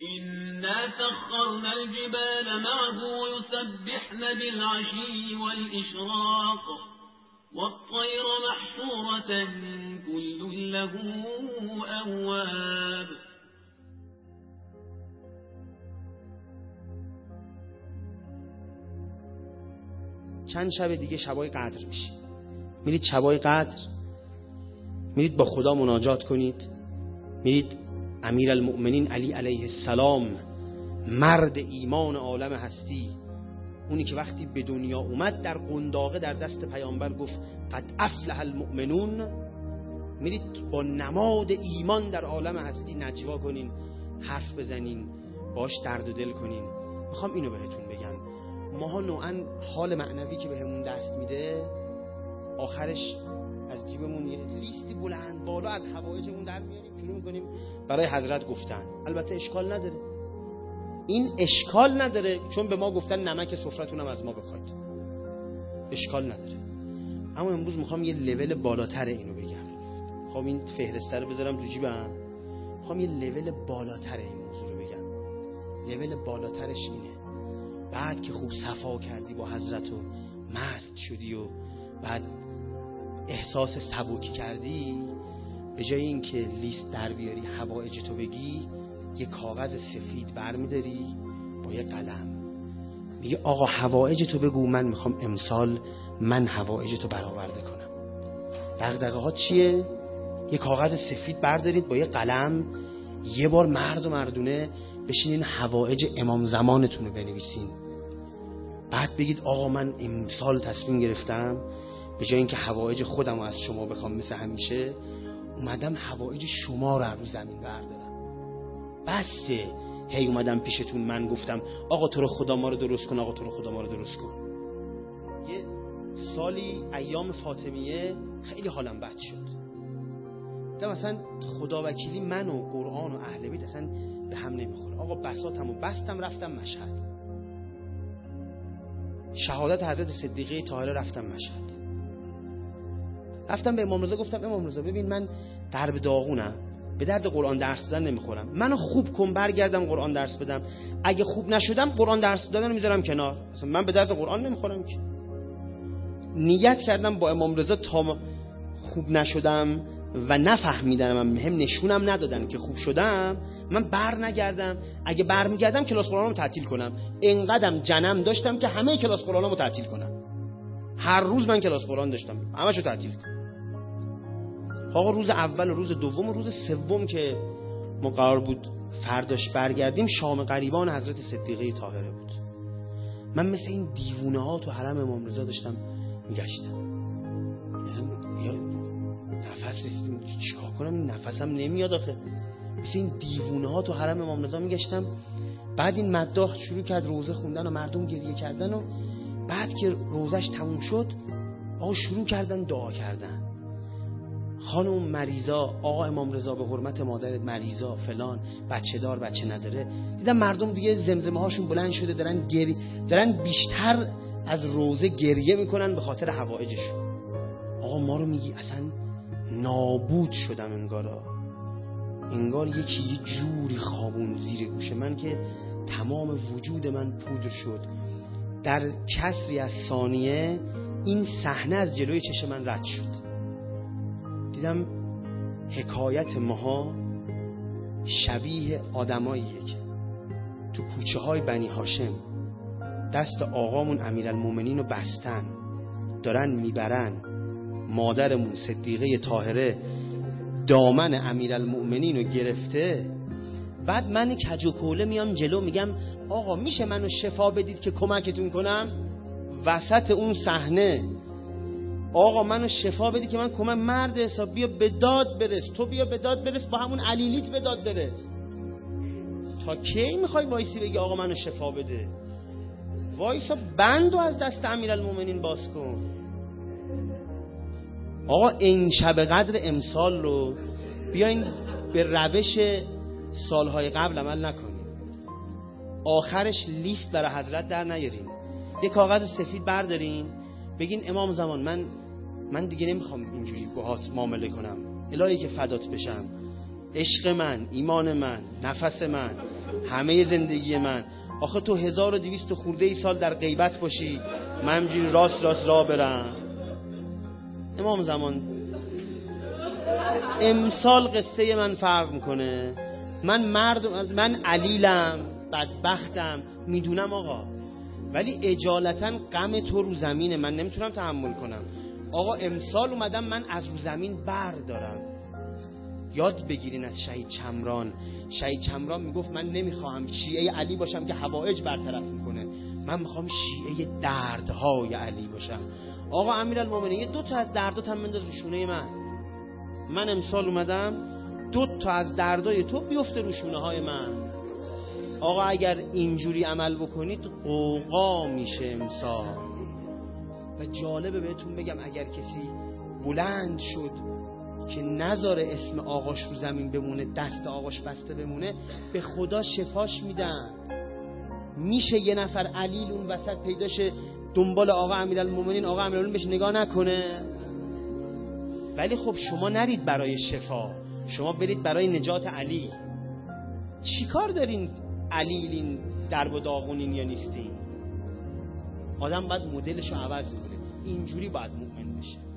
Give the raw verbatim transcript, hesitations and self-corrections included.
إنا سخرنا الجبال معه يسبحن بالعشي والإشراق والطير محشورة كل له أواب. چند شب دیگه شبای قدر میشه، میرید شبای قدر، میرید با خدا مناجات کنید، میرید امیرالمؤمنین علی علیه السلام، مرد ایمان عالم هستی، اونی که وقتی به دنیا اومد در قنداقه در دست پیامبر گفت قد افلح المؤمنون، میرید با نماد ایمان در عالم هستی نجوا کنین، حرف بزنین، باش درد و دل کنین. میخوام اینو بهتون بگم، ماها نوعا حال معنوی که بهمون دست میده آخرش از جیبمون یه لیستی بلند بالا از حوایجمون در میاریم، شروع میکنیم برای حضرت گفتن. البته اشکال نداره، این اشکال نداره، چون به ما گفتن نمک سفرتونم از ما بخواید، اشکال نداره. اما امروز میخوام یه لول بالاتر اینو بگم، میخوام این فهرسته رو بذارم تو جیبم، میخوام یه لول بالاتر این موضوع رو بگم. لول بالاترش اینه، بعد که خوب صفا کردی با حضرت و مست شدی و بعد احساس سبکی کردی، به جای اینکه لیست در بیاری حوائج تو بگی، یه کاغذ سفید برمیداری با یه قلم، میگه آقا حوائج تو بگو، من میخوام امسال من حوائج تو برآورده کنم. دغدغه ها چیه؟ یه کاغذ سفید بردارید با یه قلم، یه بار مرد و مردونه بشینین حوائج امام زمانتون رو بنویسین. بعد بگید آقا من امسال تصمیم گرفتم به جای اینکه حوائج خودم رو از شما بخوام مثل همیشه، اومدم حوائج شما رو رو زمین بردارم. بسه هی اومدم پیشتون من گفتم آقا تو رو خدا ما رو درست کن، آقا تو رو خدا ما رو درست کن. یه سالی ایام فاطمیه خیلی حالم بد شد، ده مثلا خدا وکیلی من و قرآن و اهل بیت اصلا به هم نمیخوره. آقا بساطم و بستم رفتم مشهد، شهادت حضرت صدیقه طاهره رفتم مشهد، رفتم به امام رضا گفتم امام رضا ببین من درب داغونم، به درد قرآن درس دادن نمیخورم، منو خوب کن برگردم قرآن درس بدم، اگه خوب نشدم قرآن درس دادن رو میذارم کنار، اصلا من به درد قرآن نمیخورم که. نیت کردم با امام رضا تا خوب نشدم و نفهمیدم، هم نشونم ندادن که خوب شدم، من بر نگردم، اگه بر میگردم کلاس قرآنمو تعطیل کنم. اینقدرم جنم داشتم که همه کلاس قرآنمو تعطیل کنم، هر روز من کلاس قرآن داشتم همشو تعطیل کنم. آقا روز اول و روز دوم و روز سوم که ما قرار بود فرداش برگردیم، شام غریبان حضرت صدیقه طاهره بود. من مثل این دیوونه ها تو حرم امام رضا داشتم میگشتم، یا نفس رسیدیم چیکار کنم، نفسم نمیاد آخه، مثل این دیوونه ها تو حرم امام رضا میگشتم. بعد این مداح شروع کرد روزه خوندن و مردم گریه کردن و بعد که روزش تموم شد آقا شروع کردن دعا کردن، خانم مریضا، آقا امام رضا به حرمت مادرت مریضا فلان، بچه دار بچه نداره. دیدم مردم دیگه زمزمه هاشون بلند شده، دارن گری دارن بیشتر از روزه گریه میکنن به خاطر حوائجشون. آقا ما رو میگی اصلا نابود شدم، انگارا انگار یکی یه جوری خوابون زیر گوش من که تمام وجود من پودر شد. در کسری از ثانیه این صحنه از جلوی چشم من رد شد، دیدم حکایت ماها شبیه آدماییه که تو کوچه های بنی هاشم دست آقامون امیرالمومنین رو بستن، دارن میبرن، مادرمون صدیقه طاهره دامن امیرالمومنین رو گرفته، بعد من کج و کوله میام جلو میگم آقا میشه منو شفا بدید که کمکتون کنم. وسط اون صحنه آقا منو شفا بدی که من کمک، مرد حساب بیا به داد برس، تو بیا به داد برس، با همون علیلیت به داد برس. تا کی میخوای وایسی بگی آقا منو شفا بده؟ وایسا بندو از دست امیرالمومنین باز کن. آقا این شب قدر امسال رو بیاین به روش سالهای قبل عمل نکنیم، آخرش لیست برای حضرت در نیارین، یه کاغذ سفید بردارین بگین امام زمان من من دیگه نمیخوام اینجوری باهات معامله کنم، الهی که فدات بشم، عشق من، ایمان من، نفس من، همه زندگی من. آخه تو هزار و دویست خورده ای سال در غیبت باشی، من همجوری راست راست راه برم. امام زمان امسال قصه من فرق میکنه. من مرد، من علیلم، بدبختم، میدونم آقا، ولی اجالتا غم تو رو زمینه، من نمیتونم تحمل کنم. آقا امسال اومدم من از رو زمین بردارم. یاد بگیرین از شهید چمران. شهید چمران میگفت من نمیخواهم شیعه علی باشم که حوائج برطرف میکنه، من میخوام شیعه دردهای علی باشم. آقا امیرالمومنین یه دو تا از دردات هم بنداز رو شونه من. من امسال اومدم دو تا از دردای تو بیفته رو شونه های من. آقا اگر اینجوری عمل بکنید قوقا میشه امسال. و جالبه بهتون بگم اگر کسی بلند شد که نذاره اسم آقاش رو زمین بمونه، دست آقاش بسته بمونه، به خدا شفاش میدن. میشه یه نفر علیل اون وسط پیداشه دنبال آقا امیرالمومنین، آقا امیرالمومنین بهش نگاه نکنه. ولی خب شما نرید برای شفا، شما برید برای نجات علی. چی کار دارین علیلین درب و داغونین یا نیستین؟ آدم باید مدلشو عوض کنه. اینجوری باید مؤمن بشه.